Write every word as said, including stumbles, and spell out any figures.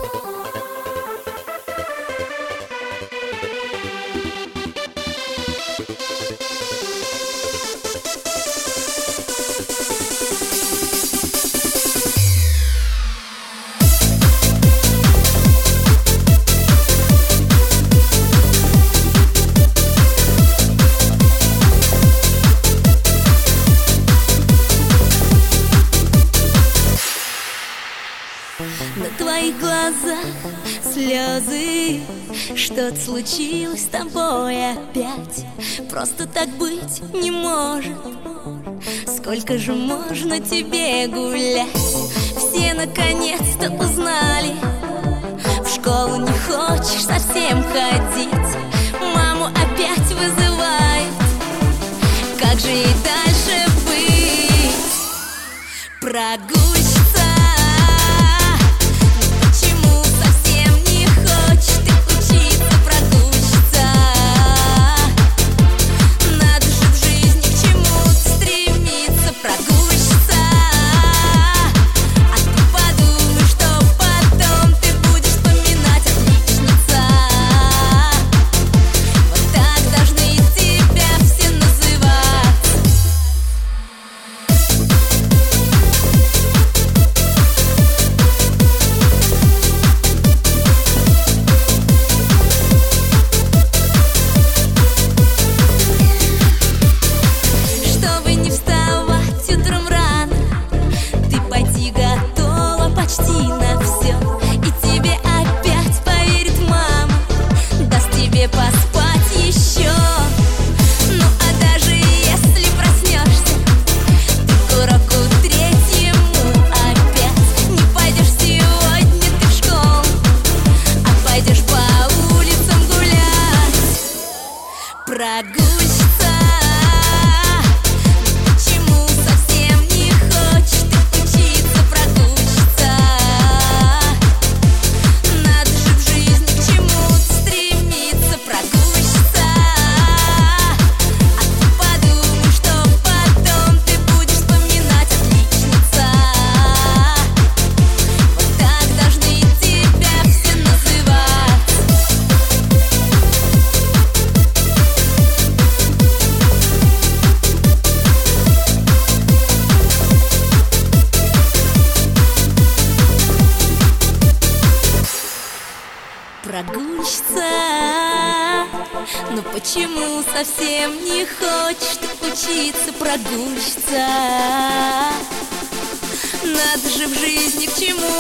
На твоих глазах слезы. Что-то случилось с тобой опять. Просто так быть не может. Сколько же можно тебе гулять? Все наконец-то узнали. В школу не хочешь совсем ходить. Маму опять вызывает. Как же ей дальше быть? Прогульщица. Прогульщица. Почему совсем не хочешь ты учиться? Прогульщица. Надо же в жизни к чему-то стремиться. Прогульщица. А ты подумай, что потом ты будешь вспоминать. Отличница. Вот так должны тебя все называть. Прогульщица. Ну почему совсем не хочешь ты учиться? Прогульщица. Надо же в жизни к чему